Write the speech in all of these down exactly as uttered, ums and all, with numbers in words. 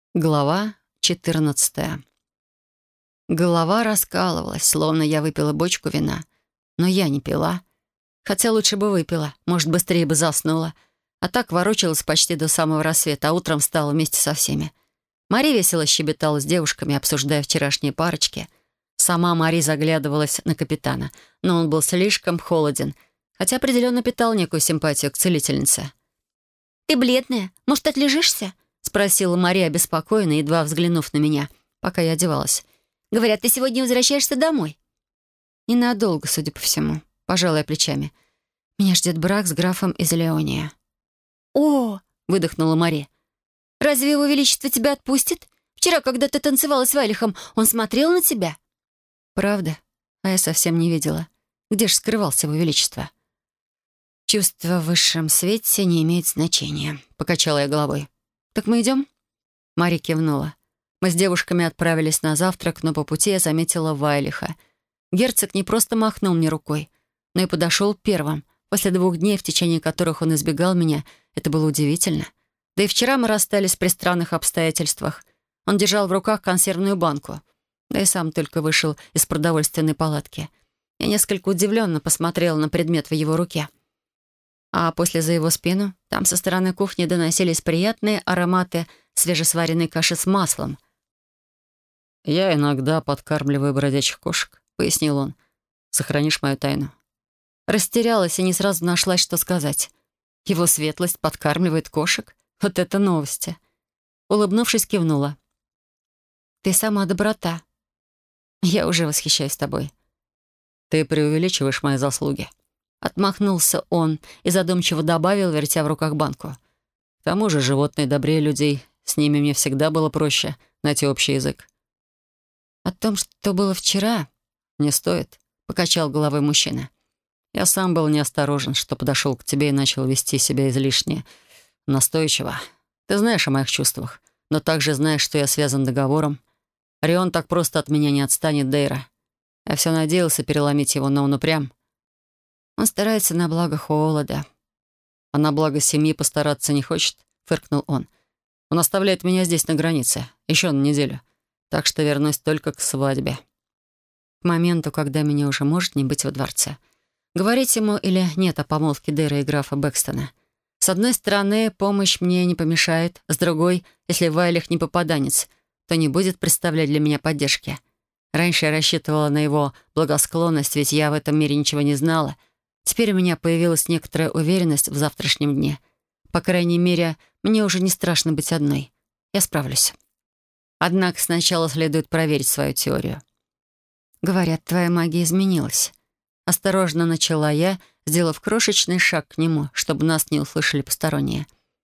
Глава четырнадцатая. Голова раскалывалась, словно я выпила бочку вина. Но я не пила. Хотя лучше бы выпила, может, быстрее бы заснула. А так ворочалась почти до самого рассвета, а утром встала вместе со всеми. Мари весело щебетала с девушками, обсуждая вчерашние парочки. Сама Мари заглядывалась на капитана, но он был слишком холоден, хотя определенно питал некую симпатию к целительнице. «Ты бледная. Может, отлежишься?» — спросила Мария обеспокоенно, едва взглянув на меня, пока я одевалась. «Говорят, ты сегодня возвращаешься домой». Ненадолго, судя по всему. Пожалуй, плечами. Меня ждет брак с графом из Леония. «О!» — выдохнула Мария. «Разве его величество тебя отпустит? Вчера, когда ты танцевала с Вайлихом, он смотрел на тебя?» «Правда? А я совсем не видела. Где ж скрывался его величество?» «Чувство в высшем свете не имеет значения», — покачала я головой. «Так мы идем?» Мария кивнула. Мы с девушками отправились на завтрак, но по пути я заметила Вайлиха. Герцог не просто махнул мне рукой, но и подошел первым. После двух дней, в течение которых он избегал меня, это было удивительно. Да и вчера мы расстались при странных обстоятельствах. Он держал в руках консервную банку. Да и сам только вышел из продовольственной палатки. Я несколько удивленно посмотрела на предмет в его руке. А после за его спину там со стороны кухни доносились приятные ароматы свежесваренной каши с маслом. «Я иногда подкармливаю бродячих кошек», — пояснил он. «Сохранишь мою тайну?» Растерялась и не сразу нашлась, что сказать. Его светлость подкармливает кошек? Вот это новости. Улыбнувшись, кивнула. «Ты сама доброта. Я уже восхищаюсь тобой». «Ты преувеличиваешь мои заслуги». Отмахнулся он и задумчиво добавил, вертя в руках банку. «К тому же животные добрее людей. С ними мне всегда было проще найти общий язык». «О том, что было вчера, не стоит», — покачал головой мужчина. «Я сам был неосторожен, что подошел к тебе и начал вести себя излишне настойчиво. Ты знаешь о моих чувствах, но также знаешь, что я связан договором. Рион так просто от меня не отстанет, Дейра. Я все надеялся переломить его, но он упрям. Он старается на благо холода. А на благо семьи постараться не хочет», — фыркнул он. «Он оставляет меня здесь на границе, еще на неделю. Так что вернусь только к свадьбе. К моменту, когда меня уже может не быть во дворце. Говорить ему или нет о помолвке Дэра и графа Бэкстона. С одной стороны, помощь мне не помешает. С другой, если Вайлих не попаданец, то не будет представлять для меня поддержки. Раньше я рассчитывала на его благосклонность, ведь я в этом мире ничего не знала. Теперь у меня появилась некоторая уверенность в завтрашнем дне. По крайней мере, мне уже не страшно быть одной. Я справлюсь. Однако сначала следует проверить свою теорию. «Говорят, твоя магия изменилась». Осторожно начала я, сделав крошечный шаг к нему, чтобы нас не услышали посторонние.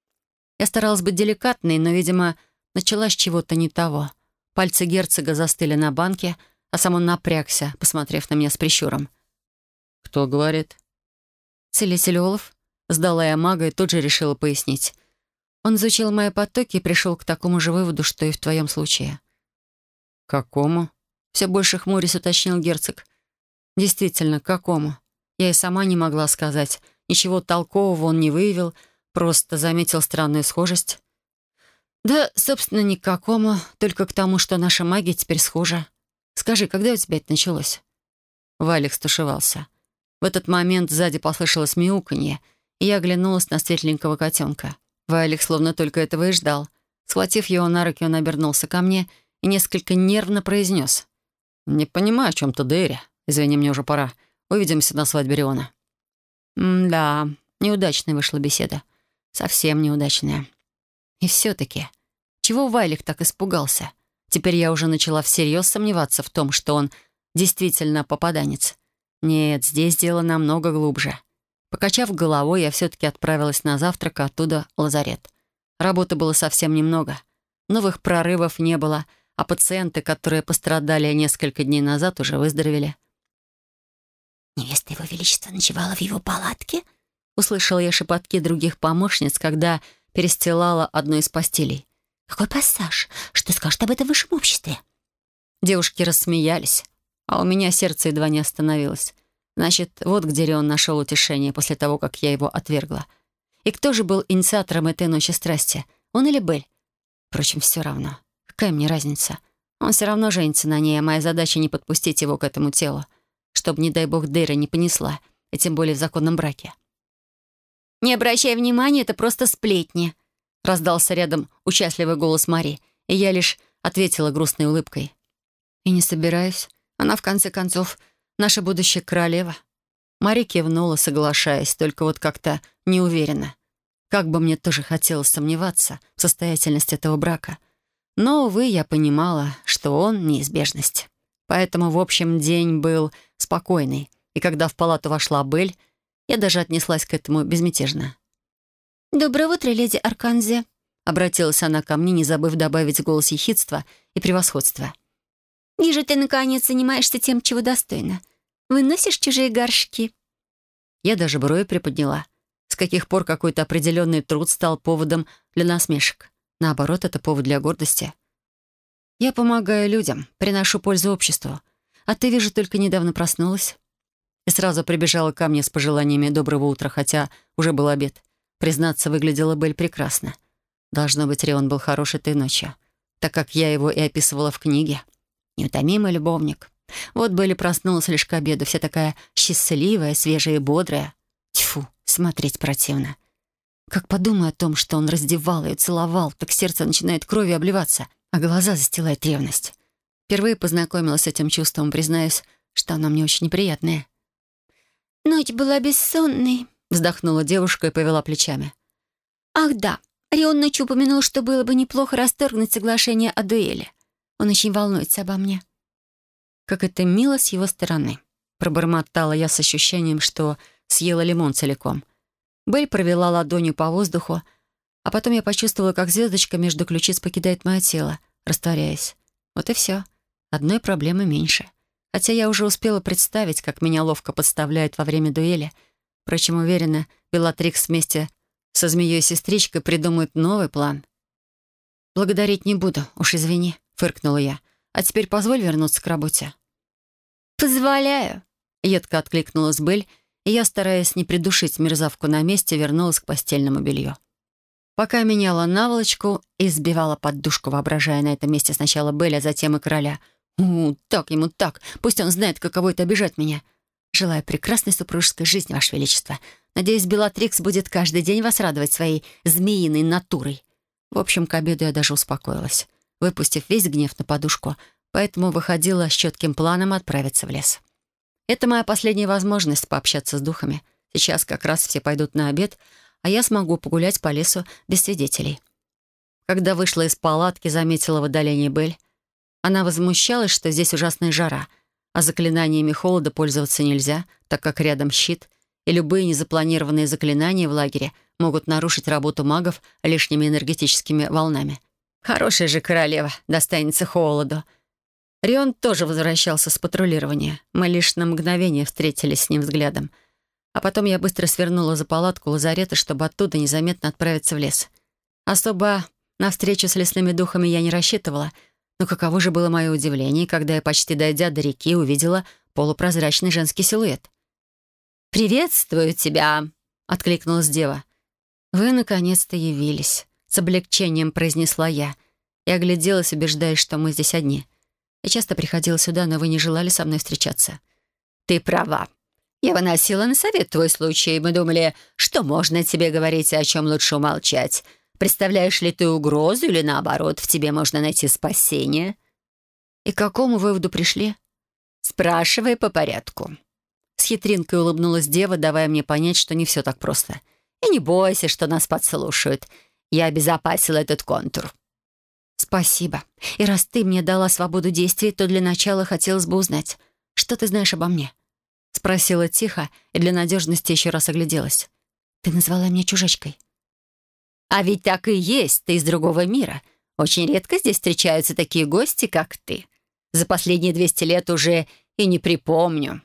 Я старалась быть деликатной, но, видимо, начала с чего-то не того. Пальцы герцога застыли на банке, а сам он напрягся, посмотрев на меня с прищуром. «Кто говорит?» «Целитель Олаф», — сдала я мага и тут же решила пояснить. Он изучил мои потоки и пришел к такому же выводу, что и в твоем случае. «Какому?» — все больше хмурясь уточнил герцог. «Действительно, к какому?» Я и сама не могла сказать. Ничего толкового он не выявил, просто заметил странную схожесть. «Да, собственно, ни к какому, только к тому, что наша магия теперь схожа. Скажи, когда у тебя это началось?» Валик стушевался. В этот момент сзади послышалось мяуканье, и я оглянулась на светленького котенка. Вайлих словно только этого и ждал. Схватив его на руки, он обернулся ко мне и несколько нервно произнес. «Не понимаю, о чем ты, Дейри. Извини, мне уже пора. Увидимся на свадьбе Риона». М-да, неудачная вышла беседа. Совсем неудачная. И все-таки, чего Вайлих так испугался? Теперь я уже начала всерьез сомневаться в том, что он действительно попаданец. Нет, здесь дело намного глубже. Покачав головой, я все-таки отправилась на завтрак, а оттуда в лазарет. Работы было совсем немного. Новых прорывов не было, а пациенты, которые пострадали несколько дней назад, уже выздоровели. «Невеста его величества ночевала в его палатке?» Услышала я шепотки других помощниц, когда перестилала одну из постелей. «Какой пассаж? Что скажет об этом в высшем обществе?» Девушки рассмеялись, а у меня сердце едва не остановилось. Значит, вот где Рион нашел утешение после того, как я его отвергла. И кто же был инициатором этой ночи страсти? Он или Бель? Впрочем, все равно. Какая мне разница? Он все равно женится на ней, а моя задача не подпустить его к этому телу, чтобы, не дай бог, Дейра не понесла, и тем более в законном браке. «Не обращай внимания, это просто сплетни», — раздался рядом участливый голос Мари, и я лишь ответила грустной улыбкой. «И не собираюсь. Она, в конце концов, наша будущая королева». Мари кивнула, соглашаясь, только вот как-то неуверенно. Как бы мне тоже хотелось сомневаться в состоятельности этого брака. Но, увы, я понимала, что он — неизбежность. Поэтому, в общем, день был спокойный, и когда в палату вошла Бель, я даже отнеслась к этому безмятежно. «Доброе утро, леди Арканзе», — обратилась она ко мне, не забыв добавить в голос ехидства и превосходства. «Вижу, ты, наконец, занимаешься тем, чего достойна. Выносишь чужие горшки». Я даже брови приподняла. С каких пор какой-то определенный труд стал поводом для насмешек? Наоборот, это повод для гордости. Я помогаю людям, приношу пользу обществу. А ты, вижу, только недавно проснулась. И сразу прибежала ко мне с пожеланиями доброго утра, хотя уже был обед. Признаться, выглядела Бель прекрасно. Должно быть, Рион был хорош этой ночью, так как я его и описывала в книге. Неутомимый любовник. Вот Белль проснулась лишь к обеду, вся такая счастливая, свежая и бодрая. Тьфу, смотреть противно. Как подумаю о том, что он раздевал ее, целовал, так сердце начинает кровью обливаться, а глаза застилает ревность. Впервые познакомилась с этим чувством, признаюсь, что оно мне очень неприятное. «Ночь была бессонной», — вздохнула девушка и повела плечами. «Ах да, Рион ночью упомянул, что было бы неплохо расторгнуть соглашение о дуэли. Он очень волнуется обо мне». «Как это мило с его стороны», — пробормотала я с ощущением, что съела лимон целиком. Белль провела ладонью по воздуху, а потом я почувствовала, как звездочка между ключиц покидает мое тело, растворяясь. Вот и все. Одной проблемы меньше. Хотя я уже успела представить, как меня ловко подставляют во время дуэли. Впрочем, уверена, Белатрикс вместе со змеей-сестричкой придумают новый план. «Благодарить не буду, уж извини», — фыркнула я. «А теперь позволь вернуться к работе». «Позволяю», — едко откликнулась Белль, и я, стараясь не придушить мерзавку на месте, вернулась к постельному белью. Пока меняла наволочку и сбивала подушку, воображая на этом месте сначала Белль, а затем и короля. «У, так ему так, пусть он знает, каково это обижать меня. Желаю прекрасной супружеской жизни, Ваше Величество. Надеюсь, Белатрикс будет каждый день вас радовать своей змеиной натурой». В общем, к обеду я даже успокоилась, выпустив весь гнев на подушку, поэтому выходила с четким планом отправиться в лес. Это моя последняя возможность пообщаться с духами. Сейчас как раз все пойдут на обед, а я смогу погулять по лесу без свидетелей. Когда вышла из палатки, заметила в отдалении Белль. Она возмущалась, что здесь ужасная жара, а заклинаниями холода пользоваться нельзя, так как рядом щит, и любые незапланированные заклинания в лагере могут нарушить работу магов лишними энергетическими волнами. Хорошая же королева, достанется холоду. Рион тоже возвращался с патрулирования. Мы лишь на мгновение встретились с ним взглядом. А потом я быстро свернула за палатку лазарета, чтобы оттуда незаметно отправиться в лес. Особо на встречу с лесными духами я не рассчитывала, но каково же было мое удивление, когда я, почти дойдя до реки, увидела полупрозрачный женский силуэт. «Приветствую тебя!» — откликнулась дева. «Вы, наконец-то, явились», — с облегчением произнесла я и огляделась, убеждаясь, что мы здесь одни. Я часто приходила сюда, но вы не желали со мной встречаться. «Ты права. Я выносила на совет твой случай. Мы думали, что можно тебе говорить, а о чем лучше умолчать. Представляешь ли ты угрозу или, наоборот, в тебе можно найти спасение?» «И к какому выводу пришли?» «Спрашивай по порядку». С хитринкой улыбнулась дева, давая мне понять, что не все так просто. «И не бойся, что нас подслушают. Я обезопасила этот контур». «Спасибо. И раз ты мне дала свободу действий, то для начала хотелось бы узнать, что ты знаешь обо мне?» Спросила тихо и для надежности еще раз огляделась. «Ты назвала меня чужачкой». «А ведь так и есть, ты из другого мира. Очень редко здесь встречаются такие гости, как ты. За последние двести лет уже и не припомню».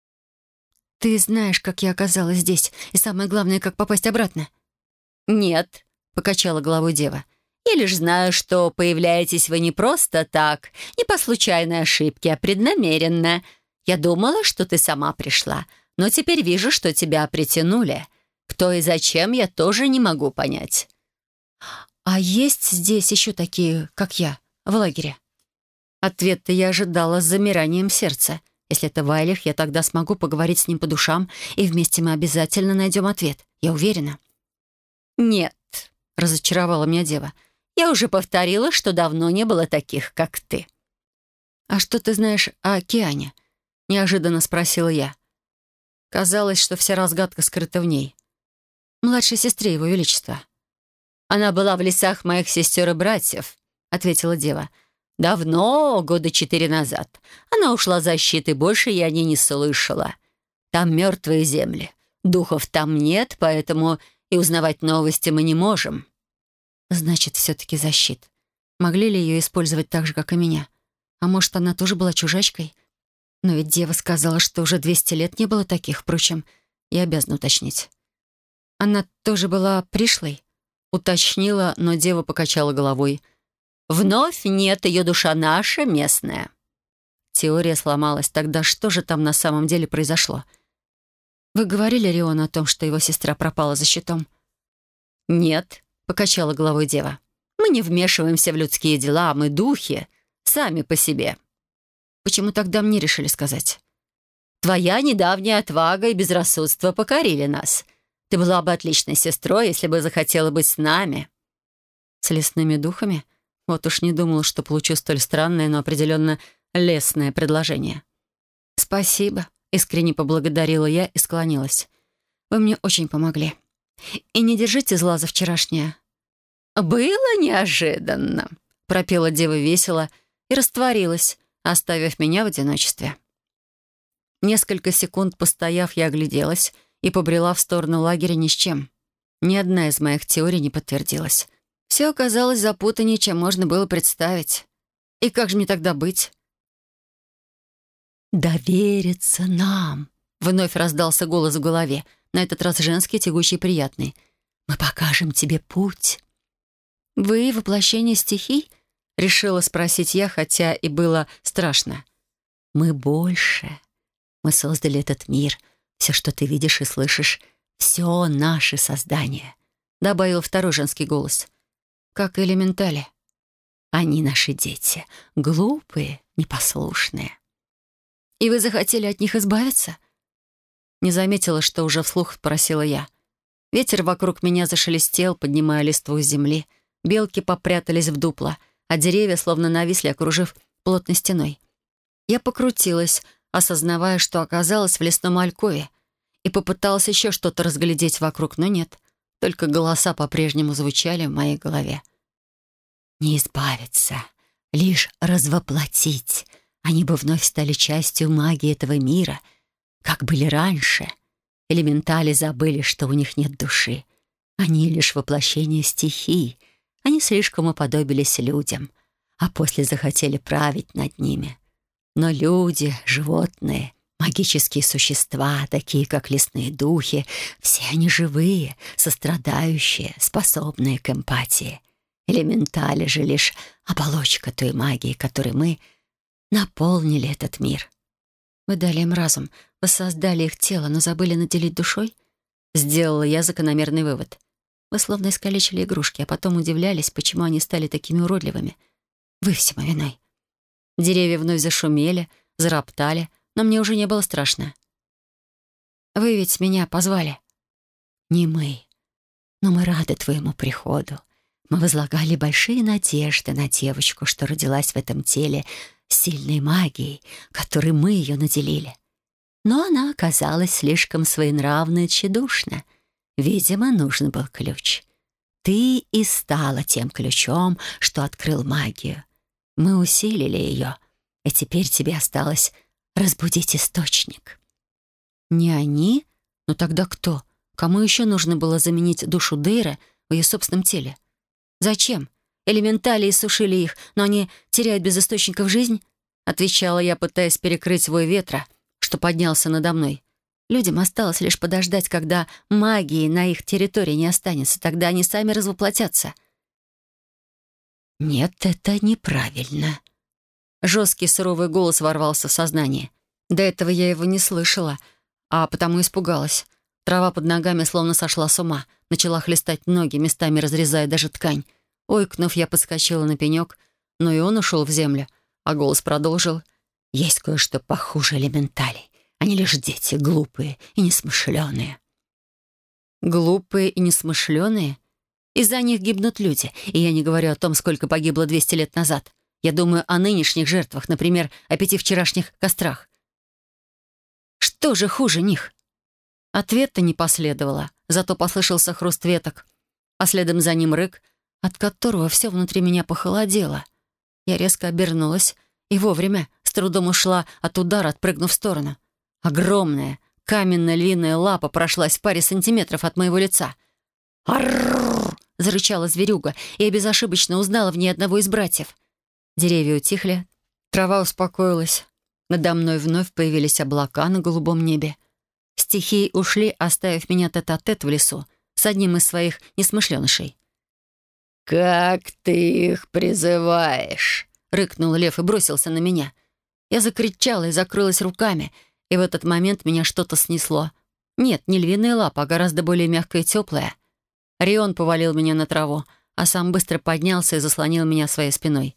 «Ты знаешь, как я оказалась здесь, и самое главное, как попасть обратно?» «Нет», — покачала головой дева. «Я лишь знаю, что появляетесь вы не просто так, не по случайной ошибке, а преднамеренно. Я думала, что ты сама пришла, но теперь вижу, что тебя притянули. Кто и зачем, я тоже не могу понять». «А есть здесь еще такие, как я, в лагере?» Ответ-то я ожидала с замиранием сердца. Если это Вайлих, я тогда смогу поговорить с ним по душам, и вместе мы обязательно найдем ответ. Я уверена. «Нет», — разочаровала меня дева. «я уже повторила, что давно не было таких, как ты». «А что ты знаешь о океане?» — неожиданно спросила я. Казалось, что вся разгадка скрыта в ней. Младшей сестре Его Величества. «Она была в лесах моих сестер и братьев», — ответила дева. «Давно, года четыре назад. Она ушла за щит, и больше я о ней не слышала. Там мертвые земли. Духов там нет, поэтому и узнавать новости мы не можем». Значит, все-таки защит. Могли ли ее использовать так же, как и меня? А может, она тоже была чужачкой? Но ведь дева сказала, что уже двести лет не было таких. Впрочем, я обязана уточнить. Она тоже была пришлой? Уточнила, но дева покачала головой. «Вновь нет, ее душа наша, местная». Теория сломалась. Тогда что же там на самом деле произошло? Вы говорили Риону о том, что его сестра пропала за щитом? «Нет», — покачала головой дева. «Мы не вмешиваемся в людские дела, мы духи, сами по себе». Почему тогда мне решили сказать? «Твоя недавняя отвага и безрассудство покорили нас. Ты была бы отличной сестрой, если бы захотела быть с нами». С лесными духами? Вот уж не думала, что получу столь странное, но определенно лесное предложение. «Спасибо», — искренне поблагодарила я и склонилась. «Вы мне очень помогли. И не держите зла за вчерашнее». «Было неожиданно», — пропела дева весело и растворилась, оставив меня в одиночестве. Несколько секунд постояв, я огляделась и побрела в сторону лагеря ни с чем. Ни одна из моих теорий не подтвердилась. Все оказалось запутаннее, чем можно было представить. И как же мне тогда быть? «Довериться нам», — вновь раздался голос в голове, на этот раз женский, тягучий, приятный. «Мы покажем тебе путь». «Вы — воплощение стихий?» — решила спросить я, хотя и было страшно. «Мы больше. Мы создали этот мир. Все, что ты видишь и слышишь, все наше создание», — добавил второй женский голос. «Как элементали». «Они наши дети. Глупые, непослушные». «И вы захотели от них избавиться?» Не заметила, что уже вслух спросила я. Ветер вокруг меня зашелестел, поднимая листву с земли. Белки попрятались в дупло, а деревья словно нависли, окружив плотной стеной. Я покрутилась, осознавая, что оказалась в лесном алькове, и попыталась еще что-то разглядеть вокруг, но нет. Только голоса по-прежнему звучали в моей голове. «Не избавиться, лишь развоплотить. Они бы вновь стали частью магии этого мира, как были раньше. Элементали забыли, что у них нет души. Они лишь воплощение стихий. Они слишком уподобились людям, а после захотели править над ними. Но люди, животные, магические существа, такие как лесные духи, все они живые, сострадающие, способные к эмпатии. Элементали же лишь оболочка той магии, которой мы наполнили этот мир». «Вы дали им разум, воссоздали их тело, но забыли наделить душой?» Сделала я закономерный вывод. Вы словно искалечили игрушки, а потом удивлялись, почему они стали такими уродливыми. Вы всему виной. Деревья вновь зашумели, зароптали, но мне уже не было страшно. «Вы ведь меня позвали?» «Не мы, но мы рады твоему приходу. Мы возлагали большие надежды на девочку, что родилась в этом теле с сильной магией, которой мы ее наделили. Но она оказалась слишком своенравна и тщедушна. Видимо, нужен был ключ. Ты и стала тем ключом, что открыл магию. Мы усилили ее, и теперь тебе осталось разбудить источник». «Не они? Но тогда кто? Кому еще нужно было заменить душу Дейра в ее собственном теле? Зачем? Элементали иссушили их, но они теряют без источников жизнь?» Отвечала я, пытаясь перекрыть вой ветра, что поднялся надо мной. Людям осталось лишь подождать, когда магии на их территории не останется. Тогда они сами развоплотятся. «Нет, это неправильно». Жесткий суровый голос ворвался в сознание. До этого я его не слышала, а потому испугалась. Трава под ногами словно сошла с ума, начала хлестать ноги, местами разрезая даже ткань. Ойкнув, я подскочила на пенек, но и он ушел в землю, а голос продолжил. «Есть кое-что похуже элементалей. Они лишь дети, глупые и несмышленые». Глупые и несмышленые? Из-за них гибнут люди. И я не говорю о том, сколько погибло двести лет назад. Я думаю о нынешних жертвах, например, о пяти вчерашних кострах. Что же хуже них? Ответа не последовало, зато послышался хруст веток, а следом за ним рык, от которого все внутри меня похолодело. Я резко обернулась и вовремя с трудом ушла от удара, отпрыгнув в сторону. Огромная, каменная львиная лапа прошлась в паре сантиметров от моего лица. «Аррррр!» — зарычала зверюга, и я безошибочно узнала в ней одного из братьев. Деревья утихли, трава успокоилась. Надо мной вновь появились облака на голубом небе. Стихии ушли, оставив меня тет-а-тет в лесу с одним из своих несмышленышей. «Как ты их призываешь?» — рыкнул лев и бросился на меня. Я закричала и закрылась руками, и в этот момент меня что-то снесло. Нет, не львиная лапа, а гораздо более мягкая и теплая. Рион повалил меня на траву, а сам быстро поднялся и заслонил меня своей спиной.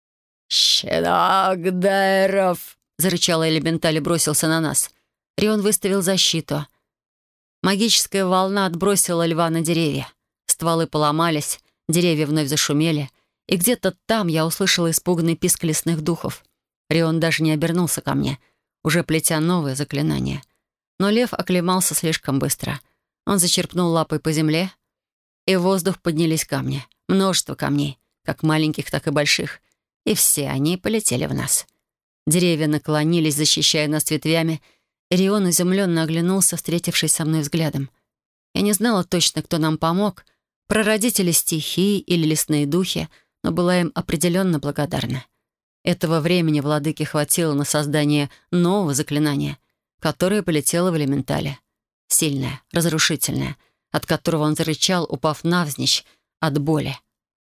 «Щенок Дайров!» — зарычал элементаль и бросился на нас. Рион выставил защиту. Магическая волна отбросила льва на деревья. Стволы поломались, деревья вновь зашумели, и где-то там я услышала испуганный писк лесных духов. Рион даже не обернулся ко мне, уже плетя новое заклинание. Но лев оклемался слишком быстро. Он зачерпнул лапой по земле, и в воздух поднялись камни. Множество камней, как маленьких, так и больших. И все они полетели в нас. Деревья наклонились, защищая нас ветвями, и Рион изумленно оглянулся, встретившись со мной взглядом. Я не знала точно, кто нам помог, прародители стихий или лесные духи, но была им определенно благодарна. Этого времени владыке хватило на создание нового заклинания, которое полетело в элементале. Сильное, разрушительное, от которого он зарычал, упав навзничь от боли.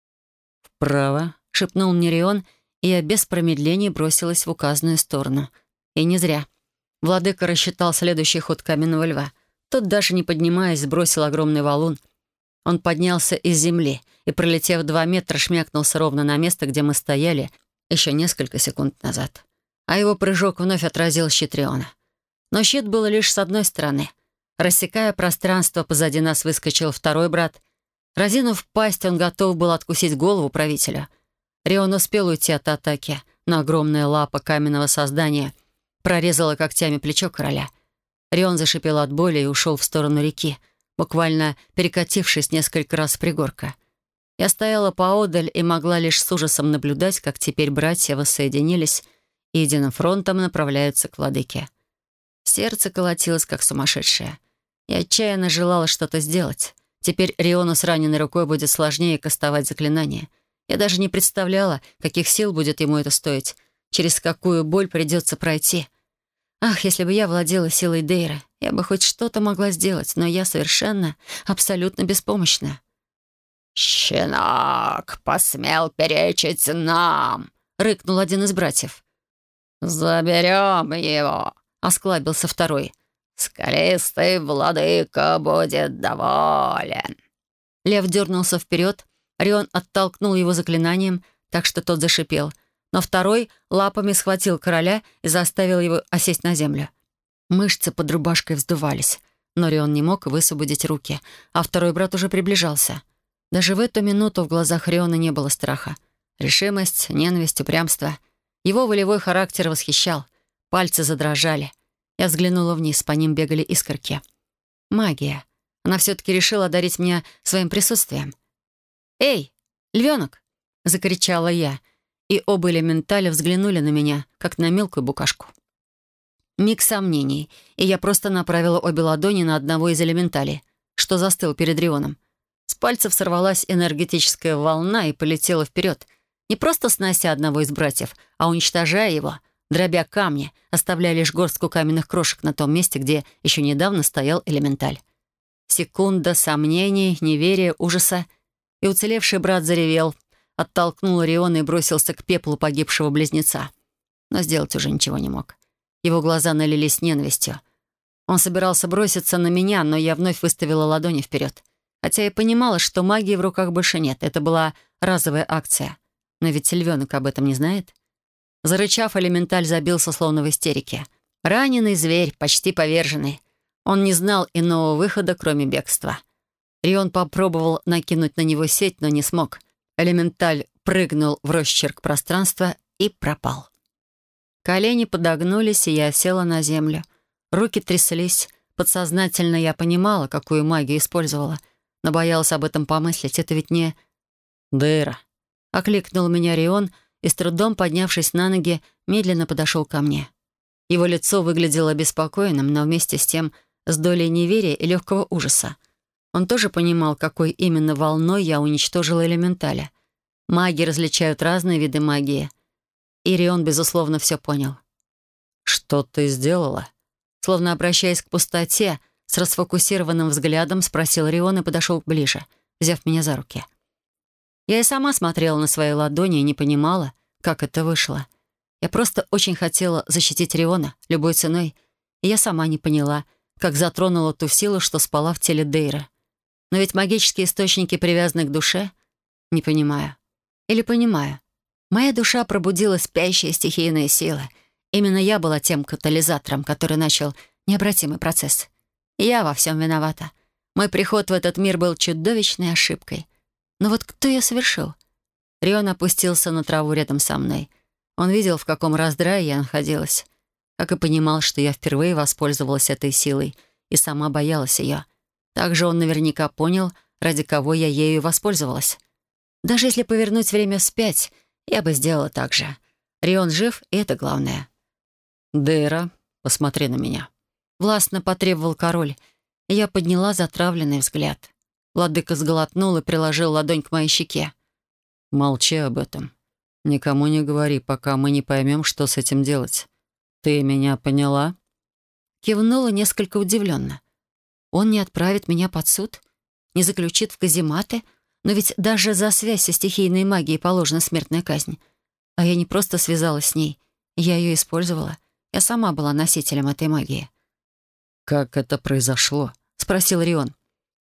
«Вправо», — шепнул мне Рион, и я без промедления бросилась в указанную сторону. И не зря. Владыка рассчитал следующий ход каменного льва. Тот, даже не поднимаясь, сбросил огромный валун. Он поднялся из земли и, пролетев два метра, шмякнулся ровно на место, где мы стояли еще несколько секунд назад. А его прыжок вновь отразил щит Риона. Но щит был лишь с одной стороны. Рассекая пространство, позади нас выскочил второй брат. Разинув пасть, он готов был откусить голову правителю. Рион успел уйти от атаки, но огромная лапа каменного создания прорезала когтями плечо короля. Рион зашипел от боли и ушел в сторону реки, буквально перекатившись несколько раз с пригорка. Я стояла поодаль и могла лишь с ужасом наблюдать, как теперь братья воссоединились и единым фронтом направляются к владыке. Сердце колотилось, как сумасшедшее. Я отчаянно желала что-то сделать. Теперь Риону с раненой рукой будет сложнее кастовать заклинание. Я даже не представляла, каких сил будет ему это стоить, через какую боль придется пройти. Ах, если бы я владела силой Дейра, я бы хоть что-то могла сделать, но я совершенно, абсолютно беспомощна. «Щенок посмел перечить нам!» — рыкнул один из братьев. «Заберем его!» — осклабился второй. «Скалистый владыка будет доволен!» Лев дернулся вперед, Рион оттолкнул его заклинанием, так что тот зашипел, но второй лапами схватил короля и заставил его осесть на землю. Мышцы под рубашкой вздувались, но Рион не мог высвободить руки, а второй брат уже приближался. Даже в эту минуту в глазах Риона не было страха. Решимость, ненависть, упрямство. Его волевой характер восхищал. Пальцы задрожали. Я взглянула вниз, по ним бегали искорки. Магия. Она все-таки решила одарить меня своим присутствием. «Эй, львенок!» — закричала я, и оба элементаля взглянули на меня, как на мелкую букашку. Миг сомнений, и я просто направила обе ладони на одного из элементалей, что застыл перед Рионом. С пальцев сорвалась энергетическая волна и полетела вперед, не просто снося одного из братьев, а уничтожая его, дробя камни, оставляя лишь горстку каменных крошек на том месте, где еще недавно стоял элементаль. Секунда сомнений, неверия, ужаса, и уцелевший брат заревел, оттолкнул Риона и бросился к пеплу погибшего близнеца. Но сделать уже ничего не мог. Его глаза налились ненавистью. Он собирался броситься на меня, но я вновь выставила ладони вперед. Хотя и понимала, что магии в руках больше нет. Это была разовая акция. Но ведь львенок об этом не знает. Зарычав, элементаль забился, словно в истерике. Раненый зверь, почти поверженный. Он не знал иного выхода, кроме бегства. Рион попробовал накинуть на него сеть, но не смог. Элементаль прыгнул в росчерк пространства и пропал. Колени подогнулись, и я села на землю. Руки тряслись. Подсознательно я понимала, какую магию использовала, но боялась об этом помыслить. Это ведь не... «Дейра!» — окликнул меня Рион, и, с трудом поднявшись на ноги, медленно подошел ко мне. Его лицо выглядело беспокойным, но вместе с тем с долей неверия и легкого ужаса. Он тоже понимал, какой именно волной я уничтожила элементаля. Маги различают разные виды магии. И Рион, безусловно, все понял. «Что ты сделала?» Словно обращаясь к пустоте, с расфокусированным взглядом спросил Рион и подошел ближе, взяв меня за руки. Я и сама смотрела на свои ладони и не понимала, как это вышло. Я просто очень хотела защитить Риона любой ценой, и я сама не поняла, как затронула ту силу, что спала в теле Дейры. Но ведь магические источники привязаны к душе? Не понимаю. Или понимаю. Моя душа пробудила спящие стихийные силы. Именно я была тем катализатором, который начал необратимый процесс. Я во всем виновата. Мой приход в этот мир был чудовищной ошибкой. Но вот кто ее совершил? Рион опустился на траву рядом со мной. Он видел, в каком раздрае я находилась. Как и понимал, что я впервые воспользовалась этой силой и сама боялась ее. Также он наверняка понял, ради кого я ею воспользовалась. Даже если повернуть время вспять, я бы сделала так же. Рион жив, и это главное. «Дейра, посмотри на меня», — властно потребовал король, и я подняла затравленный взгляд. Владыка сглотнул и приложил ладонь к моей щеке. «Молчи об этом. Никому не говори, пока мы не поймем, что с этим делать. Ты меня поняла?» Кивнула несколько удивленно. «Он не отправит меня под суд? Не заключит в казематы? Но ведь даже за связь со стихийной магией положена смертная казнь. А я не просто связалась с ней. Я ее использовала. Я сама была носителем этой магии». «Как это произошло?» — спросил Рион.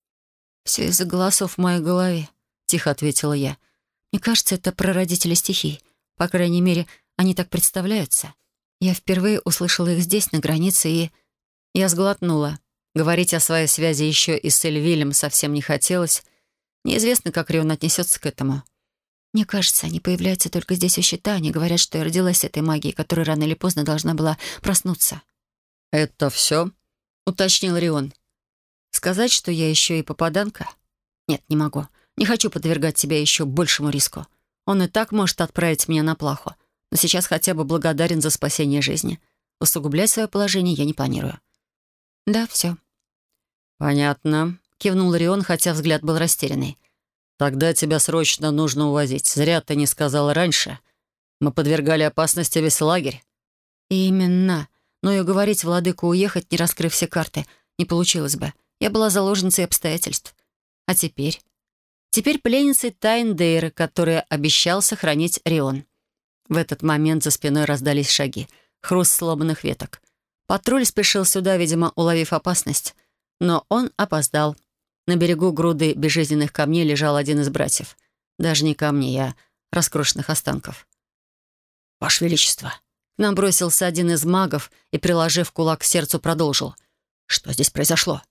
«Все из-за голосов в моей голове», — тихо ответила я. «Мне кажется, это прародители стихий. По крайней мере, они так представляются. Я впервые услышала их здесь, на границе, и...» Я сглотнула. Говорить о своей связи еще и с Эльвилем совсем не хотелось. Неизвестно, как Рион отнесется к этому. «Мне кажется, они появляются только здесь у щита. Они говорят, что я родилась этой магией, которая рано или поздно должна была проснуться». «Это все?» — уточнил Рион. «Сказать, что я еще и попаданка? Нет, не могу. Не хочу подвергать себя еще большему риску. Он и так может отправить меня на плаху. Но сейчас хотя бы благодарен за спасение жизни. Усугублять свое положение я не планирую». «Да, все». «Понятно», — кивнул Рион, хотя взгляд был растерянный. «Тогда тебя срочно нужно увозить. Зря ты не сказала раньше. Мы подвергали опасности весь лагерь». «Именно. Но и уговорить владыку уехать, не раскрыв все карты, не получилось бы. Я была заложницей обстоятельств. А теперь? Теперь пленницей тайн Дейры, которые обещал сохранить Рион». В этот момент за спиной раздались шаги. Хруст сломанных веток. Патруль спешил сюда, видимо, уловив опасность. Но он опоздал. На берегу груды безжизненных камней лежал один из братьев. Даже не камней, а раскрошенных останков. «Ваше Величество!» К нам бросился один из магов и, приложив кулак к сердцу, продолжил. «Что здесь произошло?»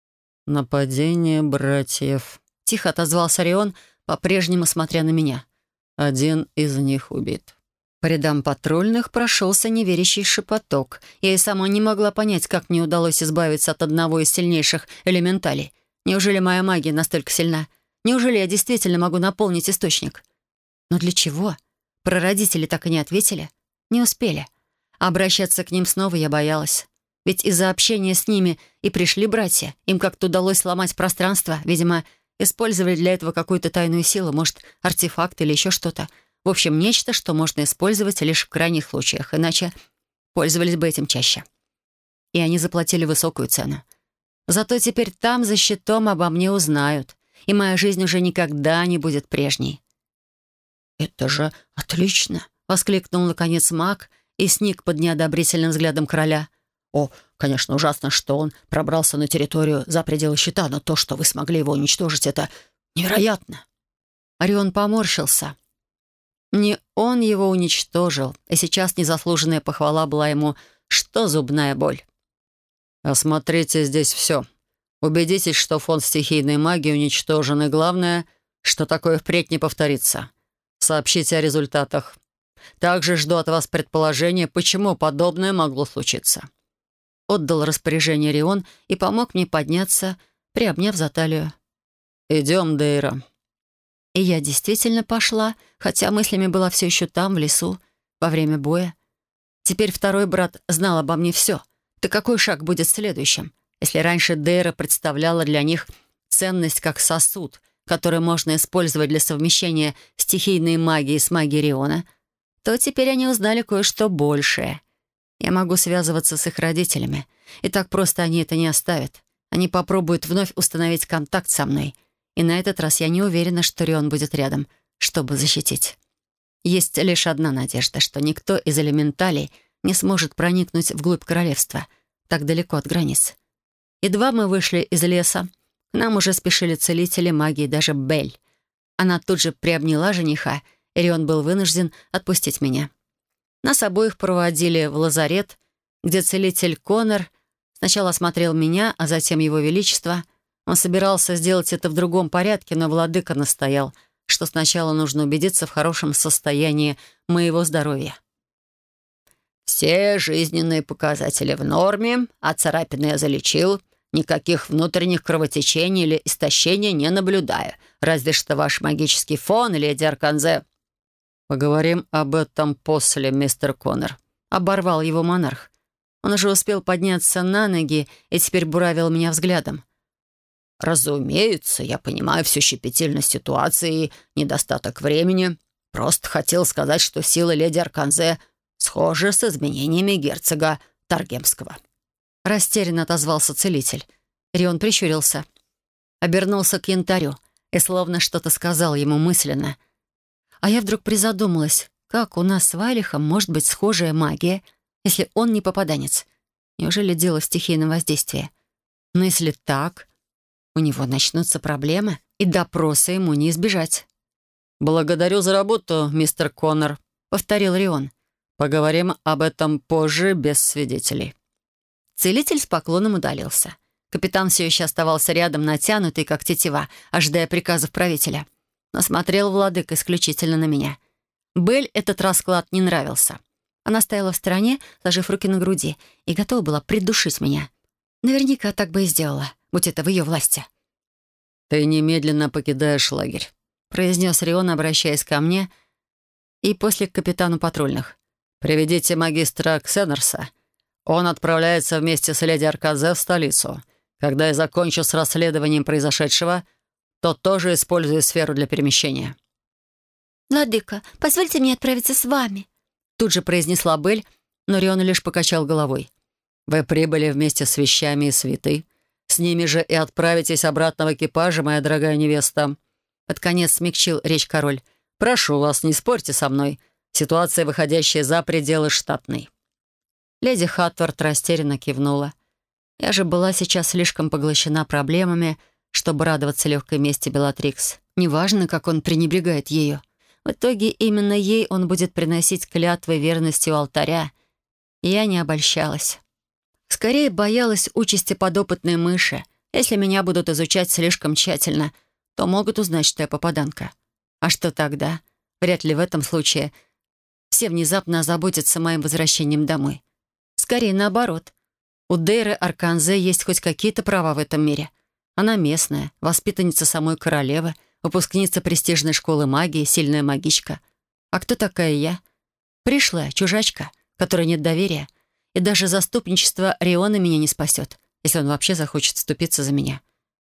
«Нападение братьев», — тихо отозвался Рион, по-прежнему смотря на меня. «Один из них убит». По рядам патрульных прошелся неверящий шепоток. Я и сама не могла понять, как мне удалось избавиться от одного из сильнейших элементалей. Неужели моя магия настолько сильна? Неужели я действительно могу наполнить источник? Но для чего? Прародители так и не ответили. Не успели. Обращаться к ним снова я боялась. Ведь из-за общения с ними и пришли братья. Им как-то удалось сломать пространство. Видимо, использовали для этого какую-то тайную силу, может, артефакт или еще что-то. В общем, нечто, что можно использовать лишь в крайних случаях, иначе пользовались бы этим чаще. И они заплатили высокую цену. Зато теперь там, за щитом, обо мне узнают, и моя жизнь уже никогда не будет прежней. «Это же отлично!» — воскликнул, наконец, маг и сник под неодобрительным взглядом короля. «О, конечно, ужасно, что он пробрался на территорию за пределы щита, но то, что вы смогли его уничтожить, это невероятно!» Орион поморщился. Не он его уничтожил, и сейчас незаслуженная похвала была ему, что зубная боль. «Осмотрите здесь все. Убедитесь, что фонд стихийной магии уничтожен, и главное, что такое впредь не повторится. Сообщите о результатах. Также жду от вас предположения, почему подобное могло случиться». Отдал распоряжение Рион и помог мне подняться, приобняв за талию. «Идем, Дейра». И я действительно пошла, хотя мыслями была все еще там, в лесу, во время боя. Теперь второй брат знал обо мне все. Да какой шаг будет следующим? Если раньше Дейра представляла для них ценность как сосуд, который можно использовать для совмещения стихийной магии с магией Риона, то теперь они узнали кое-что большее. Я могу связываться с их родителями, и так просто они это не оставят. Они попробуют вновь установить контакт со мной, и на этот раз я не уверена, что Рион будет рядом, чтобы защитить. Есть лишь одна надежда, что никто из элементалей не сможет проникнуть вглубь королевства, так далеко от границ. Едва мы вышли из леса, к нам уже спешили целители, маги и даже Бель. Она тут же приобняла жениха, и Рион был вынужден отпустить меня. Нас обоих проводили в лазарет, где целитель Конор сначала осмотрел меня, а затем его величество. Он собирался сделать это в другом порядке, но владыка настоял, что сначала нужно убедиться в хорошем состоянии моего здоровья. «Все жизненные показатели в норме, а царапины я залечил. Никаких внутренних кровотечений или истощения не наблюдаю. Разве что ваш магический фон, леди Арканзе». «Поговорим об этом после, мистер Коннор», — оборвал его монарх. Он уже успел подняться на ноги и теперь буравил меня взглядом. «Разумеется, я понимаю всю щепетильность ситуации и недостаток времени. Просто хотел сказать, что силы леди Арканзе схожи с изменениями герцога Таргемского». Растерянно отозвался целитель. Рион прищурился. Обернулся к янтарю и словно что-то сказал ему мысленно. А я вдруг призадумалась, как у нас с Вайлихом может быть схожая магия, если он не попаданец? Неужели дело в стихийном воздействии? Но если так, у него начнутся проблемы, и допроса ему не избежать. «Благодарю за работу, мистер Коннор», — повторил Рион. «Поговорим об этом позже, без свидетелей». Целитель с поклоном удалился. Капитан все еще оставался рядом, натянутый, как тетива, ожидая приказов правителя. Но смотрел владыка исключительно на меня. Белль этот расклад не нравился. Она стояла в стороне, сложив руки на груди, и готова была придушить меня. Наверняка так бы и сделала, будь это в ее власти. «Ты немедленно покидаешь лагерь», — произнес Рион, обращаясь ко мне, и после к капитану патрульных. «Приведите магистра Ксенерса. Он отправляется вместе с леди Арканзе в столицу. Когда я закончу с расследованием произошедшего, то тоже использую сферу для перемещения». «Владыка, позвольте мне отправиться с вами», — тут же произнесла Белль, но Рион лишь покачал головой. «Вы прибыли вместе с вещами и свитой. С ними же и отправитесь обратно в экипаже, моя дорогая невеста». Под конец смягчил речь король. «Прошу вас, не спорьте со мной. Ситуация, выходящая за пределы штатной». Леди Хатвард растерянно кивнула. Я же была сейчас слишком поглощена проблемами, чтобы радоваться легкой мести Белатрикс. Неважно, как он пренебрегает ею. В итоге именно ей он будет приносить клятвы верности у алтаря. И я не обольщалась. Скорее боялась участи подопытной мыши. Если меня будут изучать слишком тщательно, то могут узнать, что я попаданка. А что тогда? Вряд ли в этом случае все внезапно озаботятся моим возвращением домой. Скорее наоборот. У Дейры Арканзе есть хоть какие-то права в этом мире. Она местная, воспитанница самой королевы, выпускница престижной школы магии, сильная магичка. А кто такая я? Пришлая, чужачка, которой нет доверия. И даже заступничество Риона меня не спасет, если он вообще захочет вступиться за меня.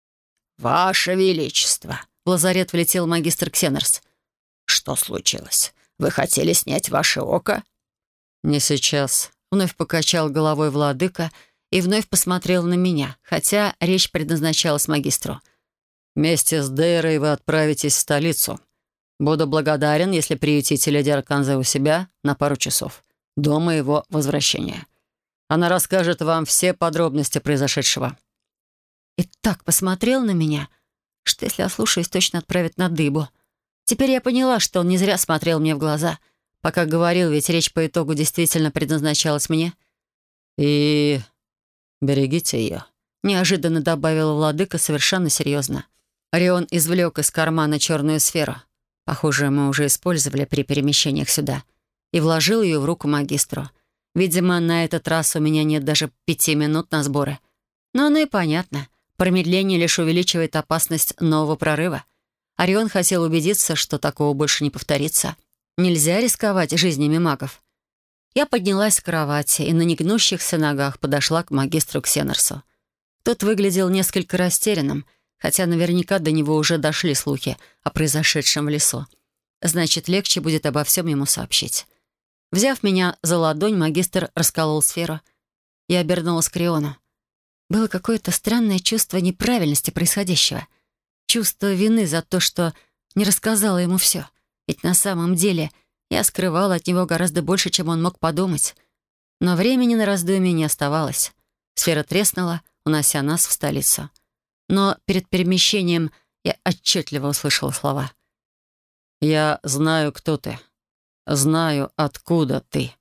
«Ваше Величество!» В лазарет влетел магистр Ксенерс. «Что случилось? Вы хотели снять ваше око?» «Не сейчас». Вновь покачал головой владыка и вновь посмотрел на меня, хотя речь предназначалась магистру. «Вместе с Дейрой вы отправитесь в столицу. Буду благодарен, если приютите леди Арканзе у себя на пару часов, до моего возвращения. Она расскажет вам все подробности произошедшего». И так посмотрел на меня, что если ослушаюсь, точно отправит на дыбу. Теперь я поняла, что он не зря смотрел мне в глаза. Пока говорил, ведь речь по итогу действительно предназначалась мне. «И берегите ее», — неожиданно добавила владыка совершенно серьезно. Орион извлек из кармана черную сферу. Похоже, мы уже использовали при перемещениях сюда. И вложил ее в руку магистру. Видимо, на этот раз у меня нет даже пяти минут на сборы. Но оно и понятно. Промедление лишь увеличивает опасность нового прорыва. Орион хотел убедиться, что такого больше не повторится. Нельзя рисковать жизнями магов. Я поднялась с кровати и на негнущихся ногах подошла к магистру Ксенорсу. Тот выглядел несколько растерянным, хотя наверняка до него уже дошли слухи о произошедшем в лесу. Значит, легче будет обо всем ему сообщить. Взяв меня за ладонь, магистр расколол сферу. Я обернулась к Риону. Было какое-то странное чувство неправильности происходящего. Чувство вины за то, что не рассказала ему все. Ведь на самом деле я скрывала от него гораздо больше, чем он мог подумать. Но времени на раздумье не оставалось. Сфера треснула, унося нас в столицу. Но перед перемещением я отчетливо услышала слова. «Я знаю, кто ты. Знаю, откуда ты».